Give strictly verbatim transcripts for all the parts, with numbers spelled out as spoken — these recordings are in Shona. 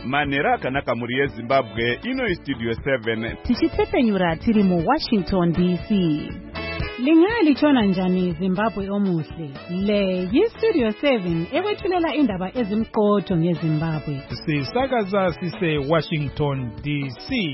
Manhero akanaka muri yeZimbabwe, ino Studio seven. Tichitsepenyura tiri mu Washington D C. Lingali chona njani Zimbabwe omuhle. Le yi Studio seven ekwethulela indaba ezimqotho ngeZimbabwe. Sisakaza sise Washington D C.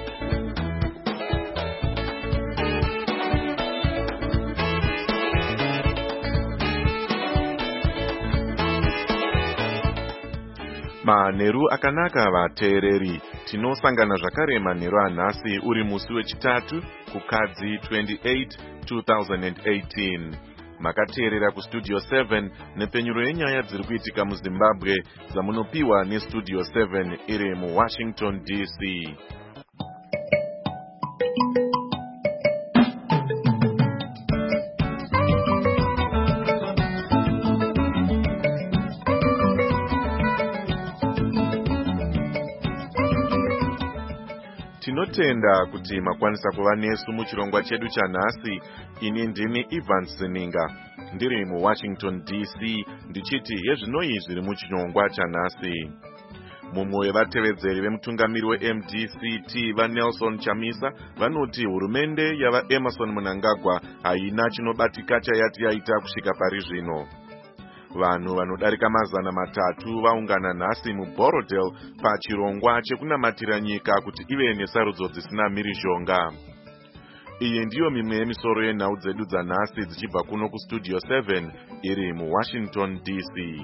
Manheru akanaka vateereri, tinosangana zvakare manheru anhasi uri musi wechitatu kukadzi twenty-eight two thousand eighteen. Makateerera kuStudio seven nepenyuro yenyaya dziri kuitika muZimbabwe dzamunopiwa neStudio seven iri muWashington D C. Tinotenda kuti makwanisa kuva nesu muchirongwa chedu chanhasi. Ini ndini Ivan Sininga, ndiri muWashington D C, ndichiti yezvinoi zviri muchirongwa chanhasi. Mumwe wevatevedzeri vemutungamiri weM D C T vaNelson Chamisa vanoti hurumende yava Emmerson Mnangagwa haina chinobatika chayati yaita kusvika pari zvino. Vanhu vanodarika mazana matatu vaungana nhasi muBorodale pachirongwa chekunamatira nyika kuti ive nesarudzo dzisina mhirizhonga. Iyi ndiyo mimwe yemisoro yenhau dzedu dzanhasi dzichibva kuno kuStudio seven iri muWashington D C.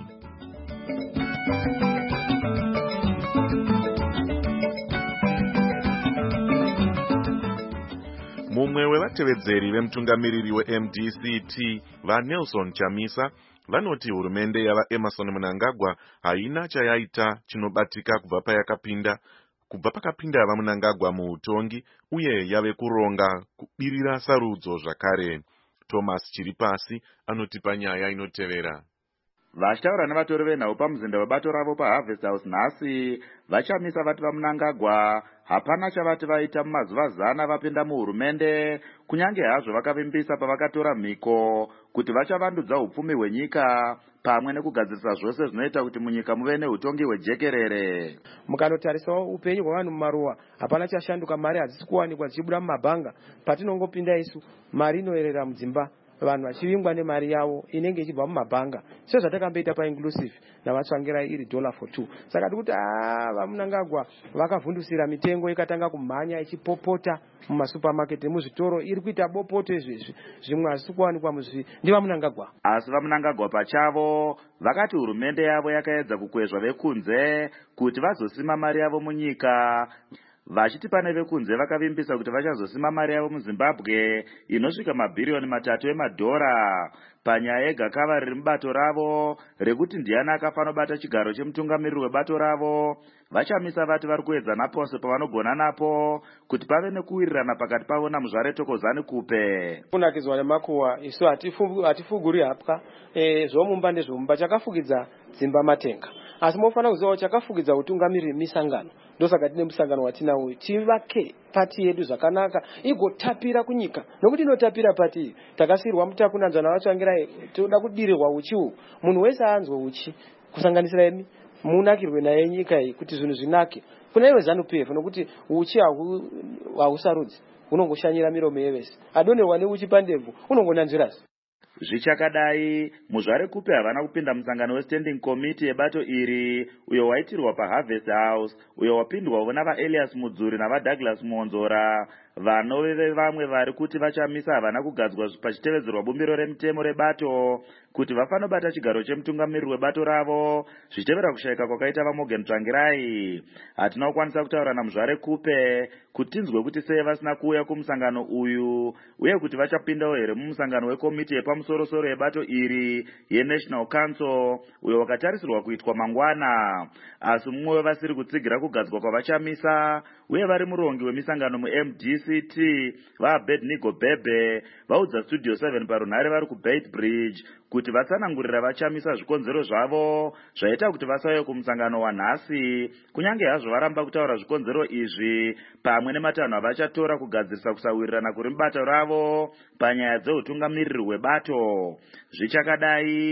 Mumwe wevatevedzeri vemutungamiriri weM D C T vaNelson Chamisa vanoti hurumende yava Emmerson Mnangagwa haina chayaita chinobatika kubva payakapinda kubva pakapinda vaMnangagwa muutongi uye yave kuronga kubirira sarudzo zvakare. Thomas Chiripasi anotipa nyaya inotevera. Vachitaura navatori venhau pamuzinda webato ravo paHarvest House nhasi vachamisa vati vaMnangagwa hapana chavati vaita mumazuva zana vapinda muhurumende, kunyange hazvo vakavimbisa pavakatora mhiko kuti vachavandudza upfumi hwenyika pamwe nekugadzirisa zvose zvinoita kuti munyika muve neutongi hwejekerere. Mukanotarisa upenyu hwavanhu mumaruwa hapana chashanduka, mari hadzisi kuwanikwa dzichibuda mumabhanga. Patinongopinda isu mari inoerera mudzimba, vanhu vachivingwa nemari yavo inenge ichibva mumabhanga, sezvatakamboita paInclusive navatsvangira iri dollar for two. Saka tikuti ah vaMnangagwa vakavhundusira mitengo ikatanga kumhanya ichipopota mumasupamaketi muzvitoro, iri kuita bopoto izvezvi zvimwe hazisi kuwanikwa muzvi ndivaMnangagwa. Asi vaMnangagwa pachavo vakati hurumende yavo yakaedza kukwezva vekunze kuti vazosima mari yavo munyika, vachiti pane vekunze vakavimbisa kuti vachazosima mari yavo muZimbabwe inosvika mabhiriyoni matatu emadhora panyaya yegakava riri mubato ravo rekuti ndiani akafanira bata chigaro chemutungamiriri webato ravo. Vachamisa vati vari kuedza napose pavanogona napo kuti pave nekuwirirana pakati pavo naMuzvare Thokozani Kupe. Kunakidzwa nemakuwa isu hatifuguri hapwa e, zvomumba ndezvomumba, chakafukidza dzimba matenga. Asi mofanira kuziva chakafukidza utungamiriri misangano. Ndosaka tine musangano watinawo tivake pati yedu zvakanaka igotapira kunyika, nokuti inotapira pati takasirwa mutakunanzwa navatsvangira toda kudirirwa uchi uhu. Munhu wese anzwe uchi kusanganisira emi munakirwe naye nyika iyi kuti zvinhu zvinake. Kuna iwe ZANU P F nokuti uchi hausarudzi, unongoshanyira miromo yevese. Adonerwa neuchi pandebvu unongonanzvirasi. Zvichakadai, Muzvare Kupe havana kupinda musangano weStanding Committee yebato iri uyo waitirwa paHarvest House, uyo wapindwa navaElias Mudzuri navaDouglas Monzora. Vanove vamwe vari kuti vachamisa havana kugadzwa pachitevedzerwa bumbiro remutemo rebato kuti vafanira bata chigaro chemutungamiriri webato ravo zvichitevera kushayika kwakaita vaMorgan Tsvangirai. Hatina kukwanisa kutaura naMuzvare Kupe kuti tinzwe kuti sei vasina kuuya kumusangano uyu uye kuti vachapindawo here mumusangano wekomiti yepamusorosoro yebato iri yeNational Council uyo wakatarisirwa kuitwa mangwana. Asi mumwe wevasiri kutsigira kugadzwa kwavachamisa uye vari murongi wemisangano muM D C T vaAbednego Bhebhe vaudza Studio seven parunhare vari kuBait Bridge kuti vatsanangurira vachamisa zvikonzero zvavo zvaita kuti vasauye kumusangano wanhasi, kunyange hazvo varamba kutaura zvikonzero izvi pamwe nematanho avachatora kugadzirisa kusawirirana kuri mubato ravo panyaya dzeutungamiriri hwebato. Zvichakadai,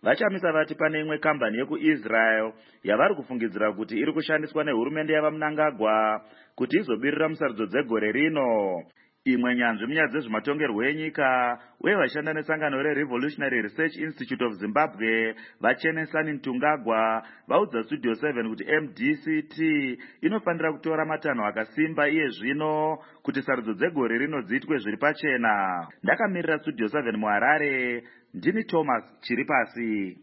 vachamisa vati pane imwe kambani yekuisrael yavari kufungidzira kuti iri kushandiswa nehurumende yavaMnangagwa kuti izobirira musarudzo dzegore rino. Imwe nyanzvi munyaya dzezvematongerwo enyika uye vashanda nesangano reRevolutionary Research Institute of Zimbabwe vaChenesani Ntungagwa vaudza Studio seven kuti M D C T inofanira kutora matanho akasimba iye zvino kuti sarudzo dzegore rino dziitwe zviri pachena. Ndakamirira Studio seven muHarare, ndini Thomas Chiripasi.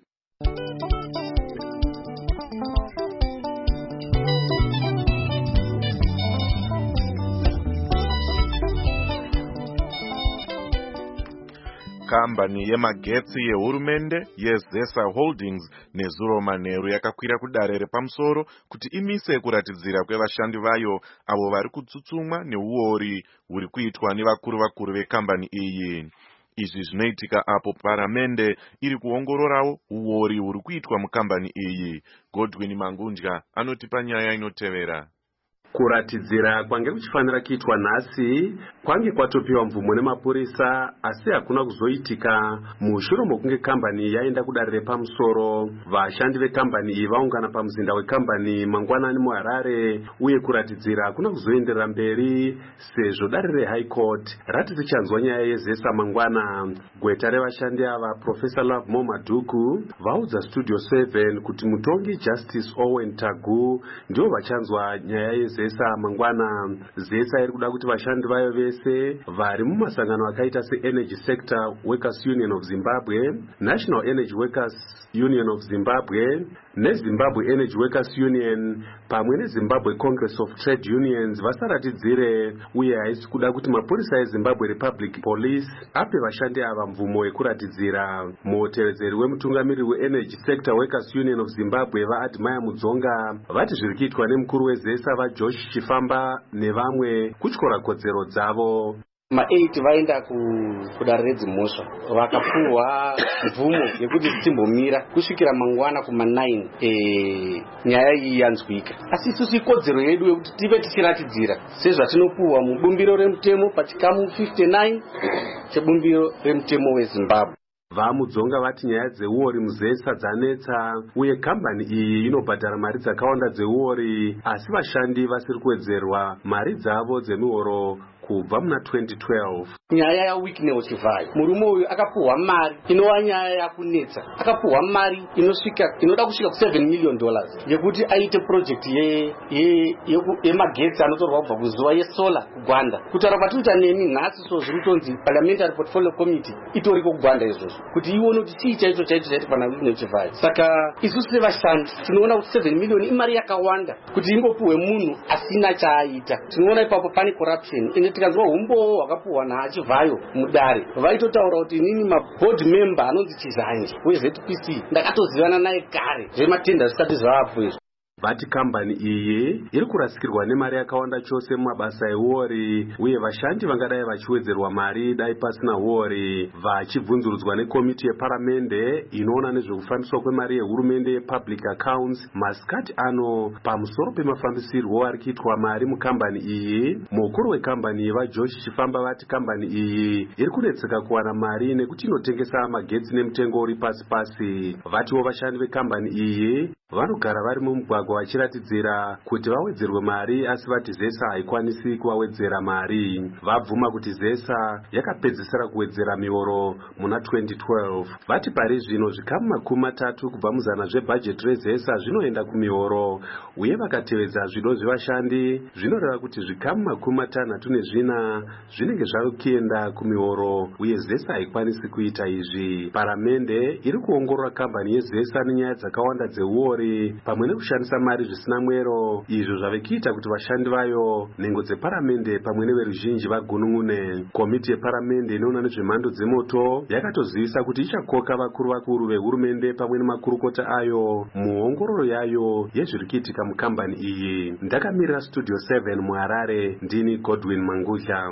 Kambani yemagetsi yehurumende yeZesa Holdings nezuro manheru yakakwira kudare repamusoro kuti imise kuratidzira kwevashandi vayo avo vari kutsutsumwa neuori huri kuitwa nevakuru vakuru vekambani iyi. Izvi zvinoitika apo paramende iri kuongororawo uori huri kuitwa mukambani iyi. Godwin Mangundya anotipa nyaya inotevera. Kuratidzira kwange kuchifanira kuitwa nhasi kwange kwatopiwa mvumo nemapurisa, asi hakuna kuzoitika mushure mokunge kambani yaenda kudare repamusoro. Vashandi vekambani iyi vaungana pamuzinda wekambani mangwanani muHarare, uye kuratidzira hakuna kuzoenderera mberi sezvo dare reHigh Court rati richanzwa nyaya yeZesa mangwana. Gweta revashandi ava Professor Love Momaduku vaudza Studio seven kuti mutongi Justice Owen Tagu ndivo vachanzwa nyaya yeZesa Zesa mangwana. Zesa iri kuda kuti vashandi vayo vese vari mumasangano akaita seEnergy Sector Workers Union of Zimbabwe, National Energy Workers Union of Zimbabwe neZimbabwe Energy Workers Union pamwe neZimbabwe Congress of Trade Unions vasaratidzire, uye haisi kuda kuti mapurisa eZimbabwe Republic Police ape vashandi ava mvumo yekuratidzira. Mutevedzeri wemutungamiri weEnergy Sector Workers Union of Zimbabwe vaAdmire Mudzonga vati zviri kuitwa nemukuru weZesa vaJosh Chifamba nevamwe kutyora kodzero dzavo. ma eight vaenda kudare redzimhosva vakapuwa mvumo yekuti timbomira kusvikira mangwana kuma nine e, nyaya iyi yanzwika. Asi isusu ikodzero yedu yekuti tive tichiratidzira sezvatinopuwa mubumbiro remutemo pachikamu fifty-nine chebumbiro remutemo weZimbabwe. VaMudzonga vati nyaya dzeuori muZesa dzanetsa, uye kambani iyi inobhadhara mari dzakawanda dzeuori, asi vashandi vasiri kuwedzerwa mari dzavo dzemihoro kubva muna twenty twelve. Nyaya yaWicknell Chivayo, murume uyu akapuwa mari inova nyaya yakunetsa, akapuwa mari inosvika inoda kusvika ku seven million dollars yekuti aite project ye ye yemagetsi anotorwa kubva kuzuva yesolar kuGwanda. Kutaura kwatinoita nemi nhasi so zviri kutonzi Parliamentary Portfolio Committee itori kuGwanda izvozvo kuti ione kuti chii chaicho chaicho chaiti pana Wicknell Chivayo. Saka isusu sevashandi tinoona kuti seven million imari yakawanda kuti ingopuwe munhu asina chaaita. Tinoona ipapo pane corruption ine tikanzwa umbowo hwakapuwa naChivayo mudare vaitotaura kuti nini maboard member anonzi Chizanji weZ P C ndakatozivana naye kare zvematenda zvisati zvavapo izvo. Vati kambani iyi iri kurasikirwa nemari yakawanda chose mumabasa euori, uye vashandi vangadai vachiwedzerwa mari dai pasina uori. Vachibvunzurudzwa nekomiti yeparamende inoona nezvekufambiswa kwemari yehurumende yepublic accounts masikati ano pamusoro pemafambisirwo ari kuitwa mari mukambani iyi, mukuru wekambani iyi vaJosh Chifamba vati kambani iyi iri kunetseka kuwana mari nekuti inotengesa magetsi nemutengo uri pasi pasi. Vatiwo vashandi vekambani iyi vanogara vari mumugwagwa vachiratidzira kuti vawedzerwe mari, asi vati Zesa haikwanisi kuvawedzera mari. Vabvuma kuti Zesa yakapedzisira kuwedzera mihoro muna twenty twelve. Vati pari zvino zvikamu makumi matatu kubva muzana zvebhajeti reZesa zvinoenda kumihoro, uye vakatevedza zvido zvevashandi zvinoreva kuti zvikamu makumi matanhatu nezvina zvinenge zvave kuenda kumihoro, uye Zesa haikwanisi kuita izvi. Paramende iri kuongorora kambani yeZesa nenyaya dzakawanda dzeuori pamwe nekushandisa mari zvisina mwero, izvo zvave kuita kuti vashandi vayo, nhengo dzeparamende pamwe neveruzhinji vagunun'une. Komiti yeparamende inoona nezvemhando dzemoto yakatozivisa kuti ichakoka vakuru vakuru vehurumende pamwe nemakurukota ayo muongororo yayo yezviri kuitika mukambani iyi. Ndakamirira Studio seven muHarare, ndini Godwin Mangudya.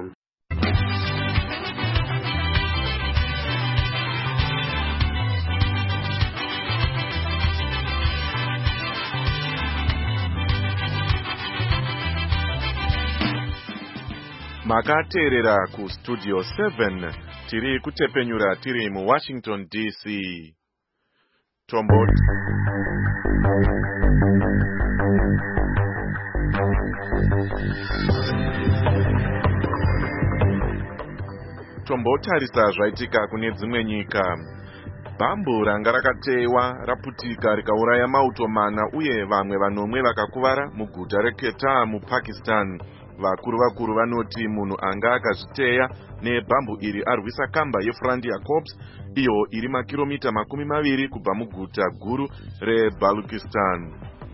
Makateerera ku Studio seven, tiri kutepenyura tiri mu Washington D C. Tombo Tombotarisa zvaitika kune dzimwe nyika. Bhambu ranga rakatewa raputika rikauraya mauto mana uye vamwe vanomwe vakakuvara muguta reKeta muPakistan. Vakuru vakuru vanoti munhu anga akazviteya nebhambu iri arwisa kamba yeFrontier Corps iyo iri makiromita makumi maviri kubva muguta guru reBalochistan.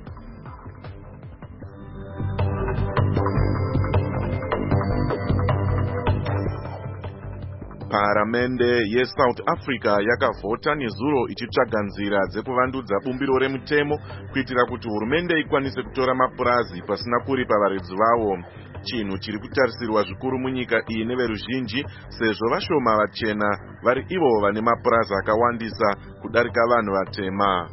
Paramende yeSouth Africa yakavhota nezuro ichitsvaga nzira dzekuvandudza bumbiro remutemo kuitira kuti hurumende ikwanise kutora mapurazi pasina kuripa varedzi vavo. Chinhu chiri kutarisirwa zvikuru munyika iyi neveruzhinji sezvo vashoma vachena vari ivo vane mapurazi akawandisa kudarika vanhu vatema.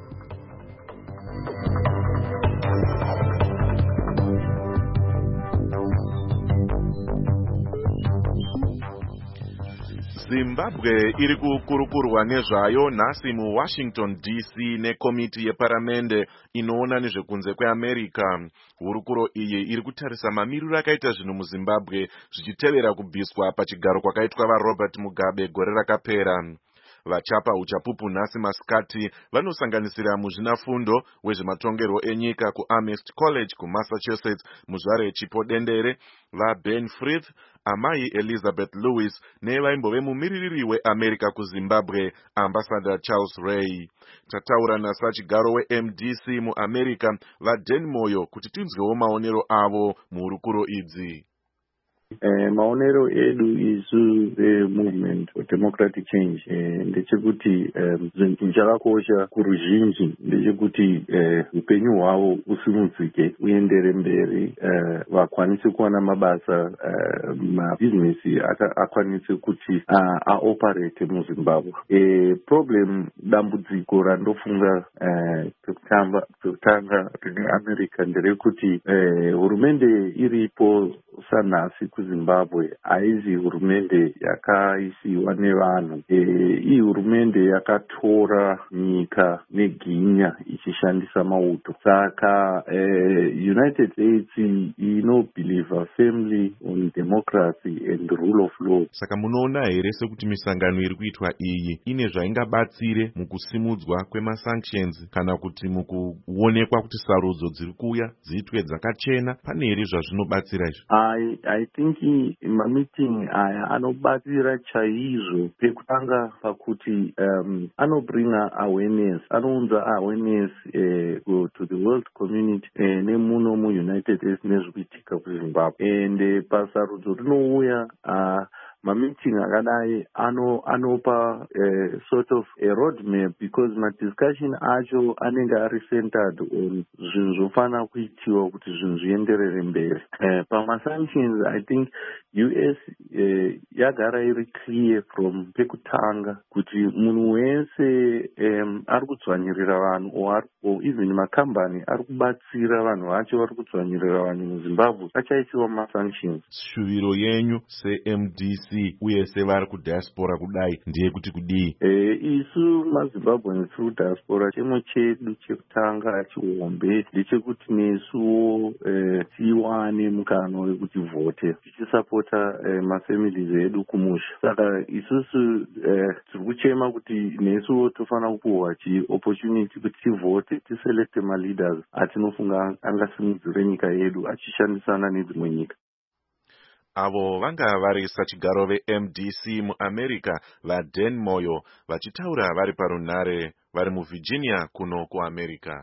Zimbabwe iri kukurukurwa nezvayo nhasi muWashington D C nekomiti yeparamende inoona nezvekunze kweAmerica. Hurukuro iyi iri kutarisa mamiriro akaita zvinhu muZimbabwe zvichitevera kubviswa pachigaro kwakaitwa vaRobert Mugabe gore rakapera. Vachapa uchapupu nhasi masikati vanosanganisira muzvinafundo wezvematongerwo enyika kuAmherst College kuMassachusetts muzvare Chipo Dendere, vaBen Frith, amai Elizabeth Lewis nevaimbove mumiririri weAmerica kuZimbabwe Ambassador Charles Ray. Tataura nasachigaro weM D C muAmerica vaDan Moyo kuti tinzwewo maonero avo muhurukuro idzi. Uh, maonero edu isu the movement for democratic change uh, ndechekuti zvinhu chakakosha kuruzhinji ndechekuti upenyu uh, hwavo usimudzike uendere mberi, uh, vakwanise kuwana mabasa, uh, mabhizinesi akwanise kuti uh, aoperate muZimbabwe. Uh, problem dambudziko randofunga pekutanga uh, rine America nderekuti hurumende uh, iripo sanhasi kuZimbabwe haizi hurumende yakaisiwa nevanhu. E, iyi hurumende yakatora nyika neginya ichishandisa mauto. Saka e, United States inobelieve firmly on democracy and rule of law. Saka munoona here sekuti misangano iri kuitwa iyi ine zvaingabatsire mukusimudzwa kwemasanctions kana kuti mukuonekwa kuti sarudzo dziri kuuya dziitwe dzakachena, pane here zvazvinobatsira izvo? I, I think mameeting aya anobatsira chaizvo. Pekutanga pakuti um, anobringa awareness, anounza awareness uh, to the world community uh, nemuno muUnited States nezvikuitika kuZimbabwe. And uh, pasarudzo rinouya uh, mameeting akadai ano anopa uh, sort of a roadmap because madiscussion acho anenge ari centered on zvinhu zvofana kuitiwa kuti zvinhu zvienderere mberi. Uh, pamasanctions I think U S uh, yagara iri clear from pekutanga kuti munhu wese um, ari kudzvanyirira vanhu or, or even makambani ari kubatsira vanhu vacho vari kudzvanyirira vanhu muZimbabwe achaisiwa masanctions. Shuviro yenyu seM D C uye sevari kudiaspora kudai ndiye kuti kudii? Eh, isu maZimbabweans tiri kudiaspora, chemo chedu chekutanga chihombe ndechekuti nesuwo eh, tiwane mukana wekuti vote tichisapota eh, mafamilies edu kumusha. Saka isusu eh, tiri kuchema kuti nesuwo tofana kupuhwa chi opportunity kuti tivote tiselekte maleaders atinofunga angasimudzire nyika yedu achishandisana nedzimwe nyika. Avo vanga vari sachigaro veM D C muAmerica vaDan Moyo vachitaura vari parunhare vari muVirginia kuno kuAmerica.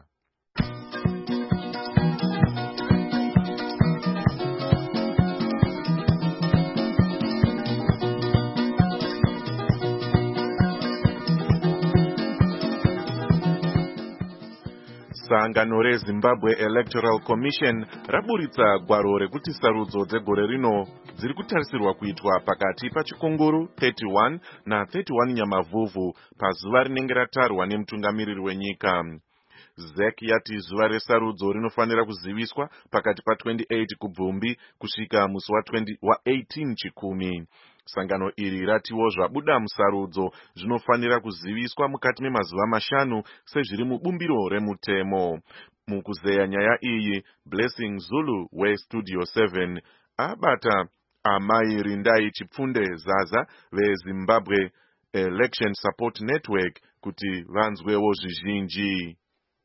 Sangano reZimbabwe Electoral Commission raburitsa gwaro rekuti sarudzo dzegore rino dziri kutarisirwa kuitwa pakati pachikunguru thirty-one na thirty-one Nyamavhuvhu pazuva rinenge ratarwa nemutungamiriri wenyika. Z E C yati zuva resarudzo rinofanira kuziviswa pakati pa28 kubvumbi kusvika musi wa18 chikumi. Sangano iri ratiwo zvabuda musarudzo zvinofanira kuziviswa mukati memazuva mashanu sezviri mubumbiro remutemo. Mukuzeya nyaya iyi, Blessing Zulu weStudio seven abata Amai Rindai Chipfunde Zaza veZimbabwe Election Support Network kuti vanzwewo zvizhinji.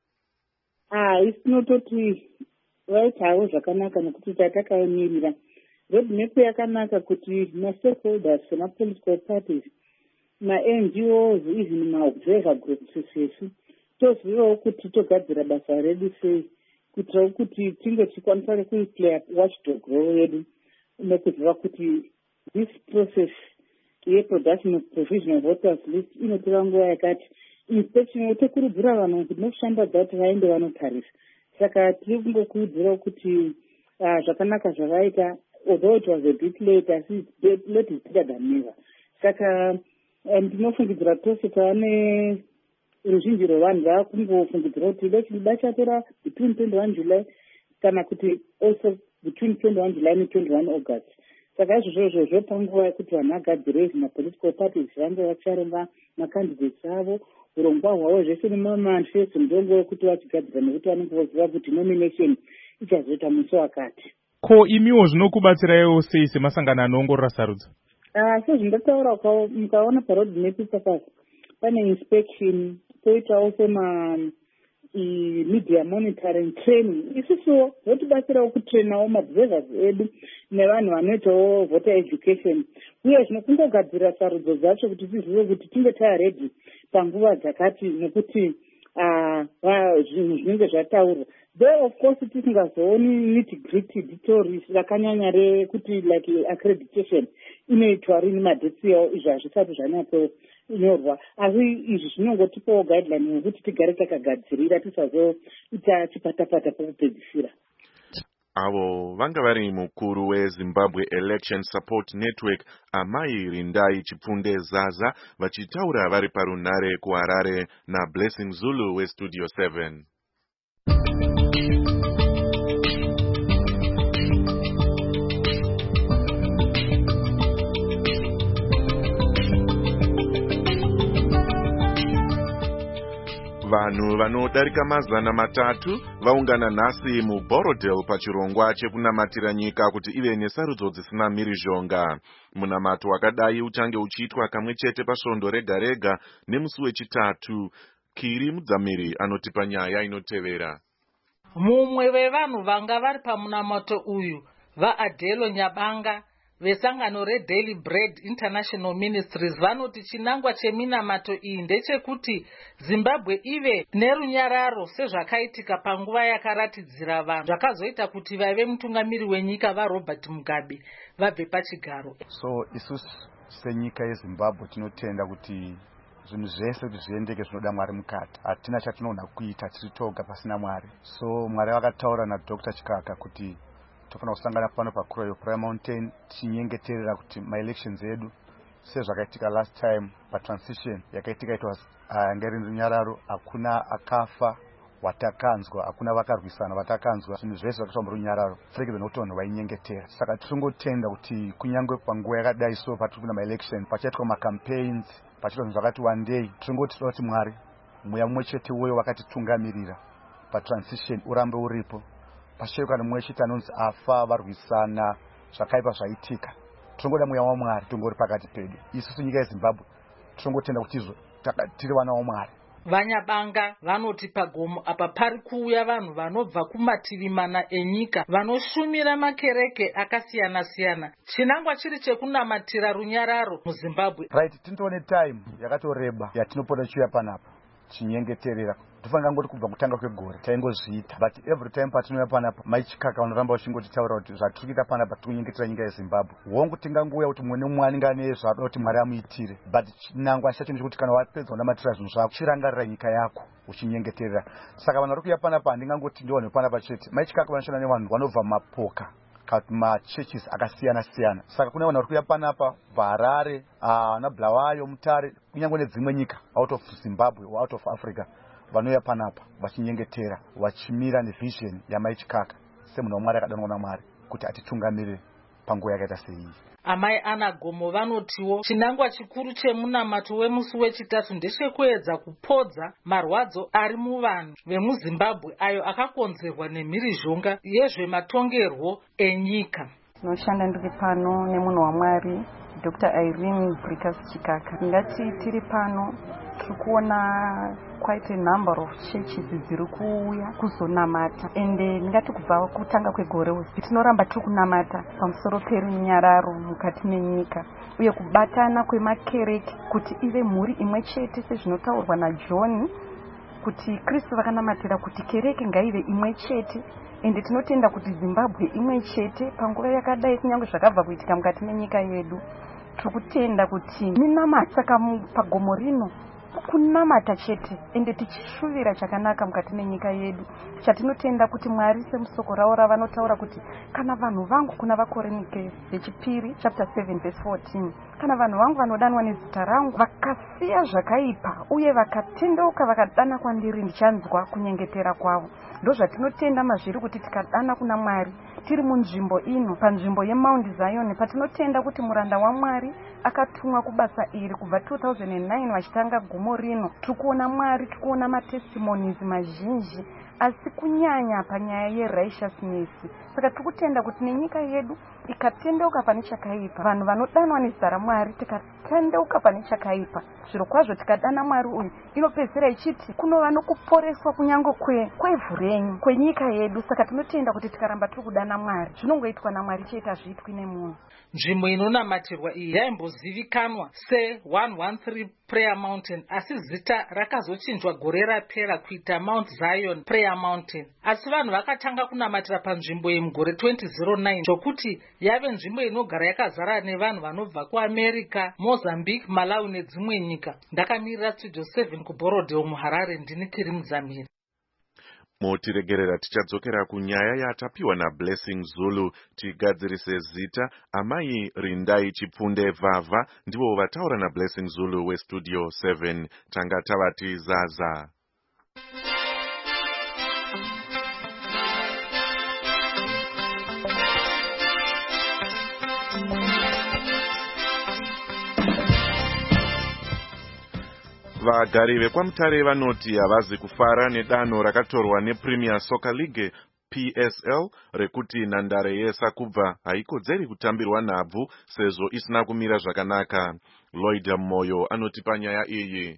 Ah, isinototi vaitawo zvakanaka nekuti tatakaemirira. Roadmap yakanaka kuti ma-stakeholders sema-political parties, ma-N G Os, even ma-observer groups sesu tozivawo kuti togadzira basa redu sei kuitirawo kuti tinge tikwanisa kuiplaya watchdog role yedu nekuziva kuti this process yeproduction of provisional voters list inotora nguva yakati. Inspection yotokurudzira vanhu kuti nokushambadza kuti vaende vanotarisa. Saka tiri kungokurudzirawo kuti zvakanaka zvavaita, although it was a bit late, asi late is better than never. Saka ndinofungidzira tose tavane ruzhinji rwevanhu vakungofungidzira kuti dachida chatora between twenty-one July kana kuti also between twenty-one July and twenty-one August. Saka izvozvo zvopa nguva yekuti vanhu vagadzire ma-political parties vange vacharonga macandidates avo, urongwa hwavo zvese nemamanifesto ndongo wekuti vachigadzira nekuti vanenge voziva kuti nomination ichazoita musi wakati. Ko imiwo zvinokubatsiraiwo sei semasangano anoongorora sarudzo? Ah, sezvindataura mukaona paroadmap papasi pane inspection, poitawo sema media monitoring training. Isusuwo zvotibatsirawo kutrainawo maobservers edu nevanhu vanoitawo voter education, uye zvinokungogadzira sarudzo dzacho kuti tizive kuti tinge taready panguva dzakati nekuti zvinhu zvinenge zvataurwa. Though of course tisingazooni nitty-gritty details rakanyanya rekuti like accreditation inoitwa rini madhetsi yawo, izvi hazvisati zvanyatsonyorwa, asi izvi zvinongotipawo guideline yekuti tigare takagadzirira tisazoita chipatapata pokupedzisira. Avo vanga vari mukuru weZimbabwe Election Support Network Amai Rindai Chipfunde Zaza vachitaura vari parunare kuHarare naBlessing Zulu weStudio seven. Vanhu vanodarika mazana matatu vaungana nhasi muBorodale pachirongwa chekunamatira nyika kuti ive nesarudzo dzisina mhirizhonga. Munamato wakadai uchange uchiitwa kamwe chete pasvondo rega rega nemusi wechitatu. Kiri Mudzamiri anotipa nyaya inotevera. Mumwe wevanhu vanga vari pamunamato uyu vaAdelo Nyabanga vesangano reDaily Bread International Ministries vanoti chinangwa cheminamato iyi ndechekuti Zimbabwe ive nerunyararo sezvakaitika panguva yakaratidzira vanhu zvakazoita kuti vave mutungamiri wenyika vaRobert Mugabe vabve pachigaro. So isusu senyika yeZimbabwe tinotenda kuti zvinhu zvese kuti zviendeke zvinoda Mwari mukati. Hatina chatinoda kuita tiri toga pasina Mwari. So Mwari vakataura naDr Chikaka kuti tofana kusangana pano paKuroyo Prayer Mountain tichinyengeterera kuti ma-elections edu sezvakaitika last time patransition yakaitika it was ngeri runyararo, hakuna akafa watakanzwa, hakuna vakarwisana vatakanzwa, zvinhu zvese zvakaitwa murunyararo furekedzwa nokuti vanhu vainyengetera. Saka tiringotenda kuti kunyangwe panguva yakadai so patiri kuenda ma-election pachaitwa ma-campaigns pachaitwa zvinhu zvakati one day, tiringoti toda kuti Mwari mweya mumwe chete uyo wakatitungamirira patransition urambe uripo. Pasheyo kana mumwe chete anonzi afa varwisana zvakaipa zvaitika, tiringoda mweya waMwari tongori pakati pedu. Isusu nyika yeZimbabwe tiringotenda kuti izvo tiri vana waMwari. Vanyabanga vanoti pagomo apa pari kuuya vanhu vanobva kumativi mana enyika vanoshumira makereke akasiyana siyana, chinangwa chiri chekunamatira runyararo muZimbabwe. Right, tintoone time yakatoreba yatinopota chiuya panapa chinyengeterera. Tofanira ngoti kubva kutanga kwegore taingozviita, but every time patinouya panapa Mai Chikaka vanoramba vachingotitaura kuti zvatiri kuita panapa tikunyengetera nyika yeZimbabwe. Hongu tingangoya kuti mumwe nemumwe anenge ane zvaada kuti Mwari amuitire, but chinangwa chacho ndechekuti kana wapedza kunamatira zvinhu zvako chirangarira nyika yako uchinyengeterera. Saka vanhu vari kuuya panapa handingangoti ndiwanhu panapa chete. Mai Chikaka vanoshanda nevanhu vanobva mapoka machurches akasiyana siyana. Saka kune vanhu vari kuuya panapa vaHarare, na Bulawayo, Mutare, kunyange nedzimwe nyika out of Zimbabwe or out of Africa vanouya panapa vachinyengetera vachimira nevision yamai Chikaka semunhu waMwari akadanwa naMwari kuti atitungamirire panguva yakaita seiyi. Amai Ana Gomo vanotiwo chinangwa chikuru chemunamato wemusi wechitatu ndechekuedza kupodza marwadzo ari muvanhu vemuZimbabwe ayo akakonzerwa nemhirizhonga yezvematongerwo enyika. Tinoshanda ndiri pano nemunhu waMwari Doctor Irene Brikas Chikaka. Ndingati tiri pano tiri kuona quite a number of churches dziri kuuya kuzonamata, ende ndingati kubva kutanga kwegore uzi tinoramba tiri kunamata pamusoro perunyararo mukati menyika uye kubatana kwemakereke kuti ive mhuri imwe chete sezvinotaurwa naJohn kuti Kristu vakanamatira kuti kereke ngaive imwe chete, ende tinotenda kuti Zimbabwe imwe chete panguva yakadai kunyange zvakabva kuitika mukati menyika yedu. Tiri kutenda kuti minamata pagomo rino kunamata chete ende tichishuvira chakanaka mukati menyika yedu. Chatinotenda kuti Mwari semusoko ravo ravanotaura kuti kana vanhu vangu kuna vaKorinike vechipiri chapter seven verse fourteen, kana vanhu vangu vanodanwa nezita rangu vakasiya zvakaipa uye vakatendeuka vakadana kwandiri ndichanzwa kunyengetera kwavo. Ndo zvatinotenda mazviri kuti tikadana kuna Mwari tiri munzvimbo ino panzvimbo yeMount Zion patinotenda kuti muranda waMwari akatumwa kubasa iri kubva two thousand nine vachitanga gomo rino. Tiri kuona Mwari, tiri kuona matestimonies mazhinji asi kunyanya panyaya yerighteousness. Saka tiri kutenda kuti nenyika yedu ikatendeuka pane chakaipa, vanhu vanodanwa nezita raMwari tikatendeuka pane chakaipa, zviro kwazvo tikadana Mwari uyu inopedzera ichiti kunova nokuporeswa kunyange kwevhu renyu kwenyika yedu. Saka tinotenda kuti tikaramba tiri kudana Mwari zvinongoitwa naMwari chete, hazviitwi nemunhu. Nzvimbo inonamatirwa iyi yaimbozivikanwa se one one three Prayer Mountain, asi zita rakazochinjwa gore rapera kuita Mount Zion Prayer Mountain. Asi vanhu vakatanga kunamatira panzvimbo iyi mugore twenty oh nine zvokuti yave nzvimbo inogara yakazara nevanhu vanobva kuAmerica, Mozambique, Malawi nedzimwe nyika. Ndakamirira Studio seven kuBorodeo muHarare, ndini Kiri Mudzamiri. Motiregerera tichadzokera kunyaya yatapiwa naBlessing Zulu tigadzirise zita. Amai Rindai Chipfunde Vava ndivo vataura naBlessing Zulu weStudio seven. Tanga tavati zaza. Vagari vekwaMutare vanoti havazi kufara nedanho rakatorwa nePremier Soccer League P S L rekuti nhandare yeSakubva haikodzeri kutambirwa nhabvu sezvo isina kumira zvakanaka. Lloyd Moyo anoti panyaya iyi.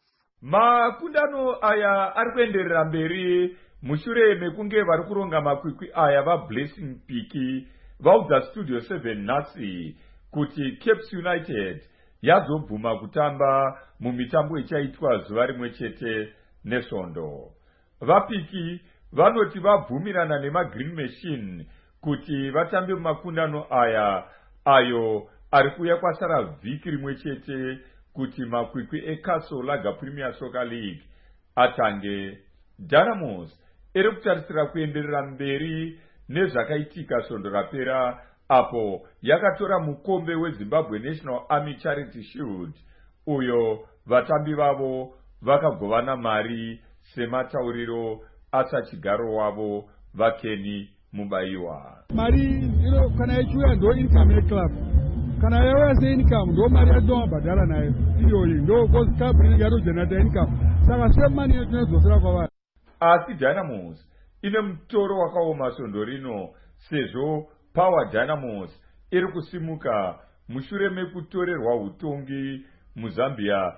Makundano aya ari kuenderera mberi mushure mekunge vari kuronga makwikwi aya vaBlessing Piki vaudza Studio seven nhasi kuti Caps United yazobvuma kutamba mumitambo ichaitwa zuva rimwe chete neSvondo. VaPiki vanoti vabvumirana nemaGreen Machine kuti vatambe mumakundano aya ayo ari kuuya kwasara vhiki rimwe chete kuti makwikwi eCastle Lager Premier Soccer League atange. Dynamos iri kutarisira kuenderera mberi nezvakaitika Svondo rapera apo yakatora mukombe weZimbabwe National Army Charity Shield uyo vatambi vavo vakagovana mari sematauriro asachigaro wavo vaKenny Mubaiwa. Mari ino kana ichiuya ndo income yeclub, kana yauya seincome ndo mari yatinobhadhara nayo iyoyi, ndo cause club inenge yatogenerata income, saka semani iyo tinozosera kwavari. Asi Dynamos ine mutoro wakaoma Svondo rino sezvo Power Dynamos iri kusimuka mushure mekutorerwa utongi muZambia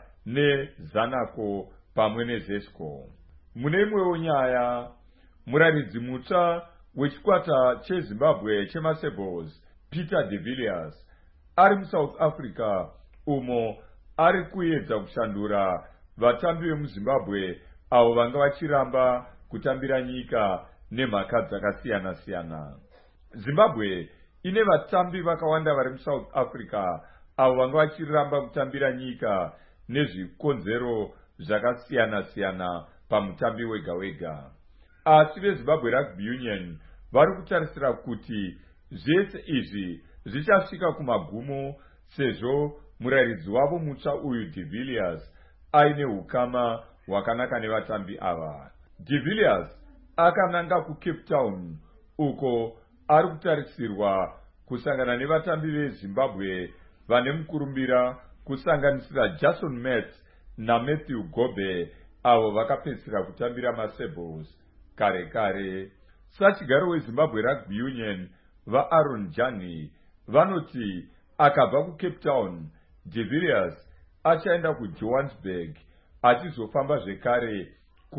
neZanaco pamwe neZesco. Mune imwewo nyaya, muraridzi mutsva wechikwata cheZimbabwe cheMasables Peter de Villiers ari muSouth Africa umo ari kuedza kushandura vatambi vemuZimbabwe avo vanga vachiramba kutambira nyika nemhaka dzakasiyana siyana. Zimbabwe ine vatambi vakawanda vari muSouth Africa avo vanga vachiramba kutambira nyika nezvikonzero zvakasiyana siyana pamutambi wega wega. Asi veZimbabwe Rugby Union vari kutarisira kuti zvese izvi zvichasvika kumagumo sezvo murayiridzi wavo mutsva uyu de Villiers aine ukama wakanaka nevatambi ava. De Villiers akananga kuCape Town uko ari kutarisirwa kusangana nevatambi veZimbabwe vane mukurumbira kusanganisira Jason Metz naMatthew Gobe avo vakapedzisira kutambira maSables kare kare. Sachigaro weZimbabwe Rugby Union vaAaron Jani vanoti akabva kuCape Town, De Villiers achaenda kuJohannesburg achizofamba zvekare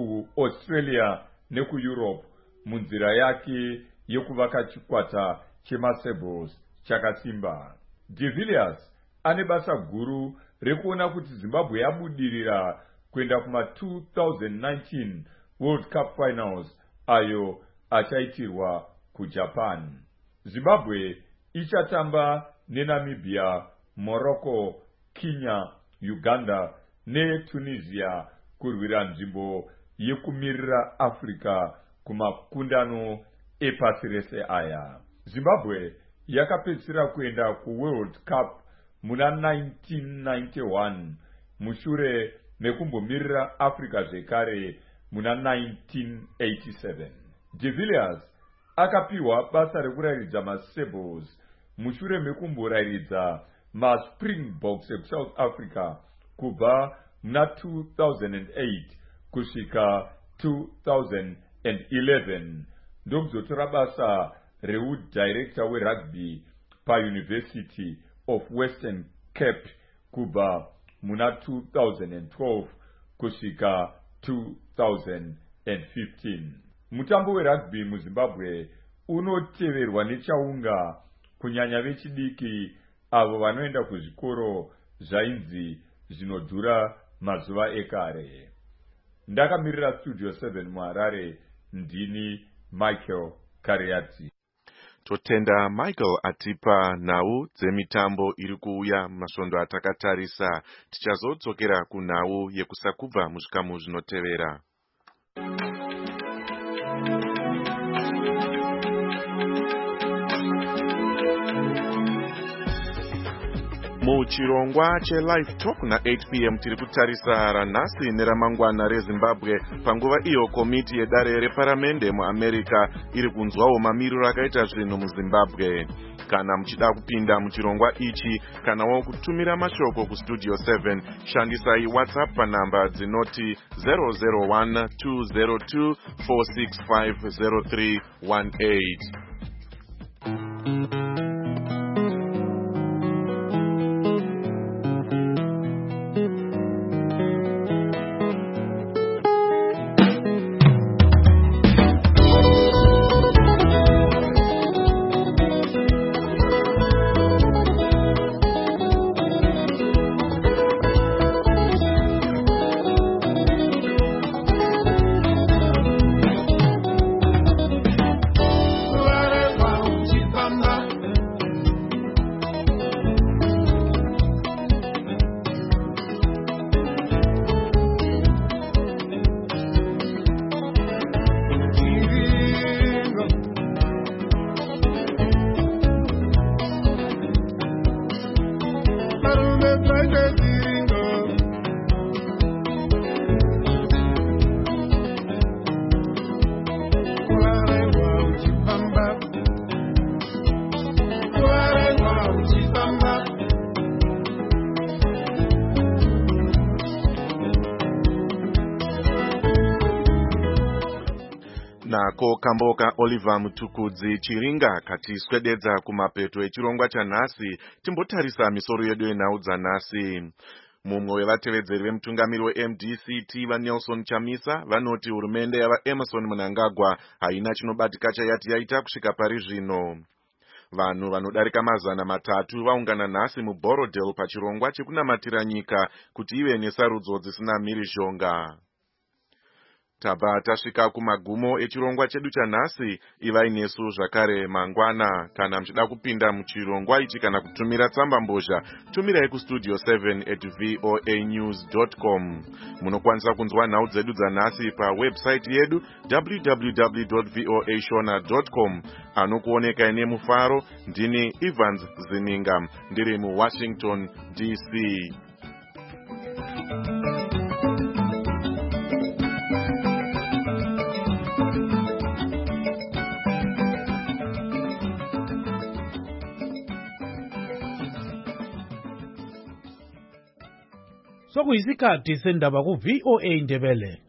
kuAustralia nekuEurope munzira yake yekuvaka chikwata chemaSables chakasimba. De Villiers ane basa guru rekuona kuti Zimbabwe yabudirira kuenda kuma two thousand nineteen World Cup Finals ayo achaitirwa kuJapan. Zimbabwe ichatamba neNamibia, Morocco, Kenya, Uganda neTunisia kurwira nzvimbo yekumirira Africa kumakundano epasi rese aya. Zimbabwe yakapedzisira kuenda kuWorld Cup muna nineteen ninety-one mushure mekumbomirira Africa zvekare muna nineteen eighty-seven. De Villiers akapiwa basa rekurayiridza maSables mushure mekumborayiridza maSpringboks ekuSouth Africa kubva muna two thousand eight kusvika two thousand eleven ndokuzotora basa reudirector werugby paUniversity of Western Cape kubva muna two thousand twelve kusvika two thousand fifteen. Mutambo werugby muZimbabwe unoteverwa nechaunga kunyanya vechidiki avo vanoenda kuzvikoro zvainzi zvinodhura mazuva ekare. Ndakamirira Studio seven muHarare, ndini Michael Kariati. Totenda Michael atipa nhau dzemitambo iri kuuya masvondo atakatarisa. Tichazodzokera kunhau yekusakubva muzvikamu zvinotevera. Muchirongwa cheLive Talk na eight p m tiri kutarisa ranhasi neramangwana reZimbabwe panguva iyo komiti yedare reparamende muAmerica iri kunzwawo mamiriro akaita zvinhu muZimbabwe. Kana muchida kupinda muchirongwa ichi kanawo kutumira mashoko kuStudio seven, shandisai WhatsApp panhamba dzinoti zero zero one two zero two four six five zero three one eight. Nako kamboka Oliver Mutukudzi Chiringa katiswededza kumapeto echirongwa chanhasi. Timbotarisa misoro yedu yenhau dzanhasi. Mumwe wevatevedzeri vemutungamiri weM D C T vaNelson Chamisa vanoti hurumende yavaEmerson Mnangagwa haina chinobatika chayati yaita kusvika pari zvino. Vanhu vanodarika mazana matatu vaungana nhasi muBorodale pachirongwa chekunamatira nyika kuti ive nesarudzo dzisina mhirizhonga. Tabva tasvika kumagumo echirongwa chedu chanhasi. Ivai nesu zvakare mangwana. Kana muchida kupinda muchirongwa ichi kana kutumira tsamba mbozha, tumirai kustudio seven at voa news dot com. Munokwanisa kunzwa nhau dzedu dzanhasi pawebsite yedu w w w dot voa shona dot com. Anokuoneka nemufaro ndini Evans Zininga ndiri muWashington D C. sokuyisikhathi sendaba ku-V O A Ndebele.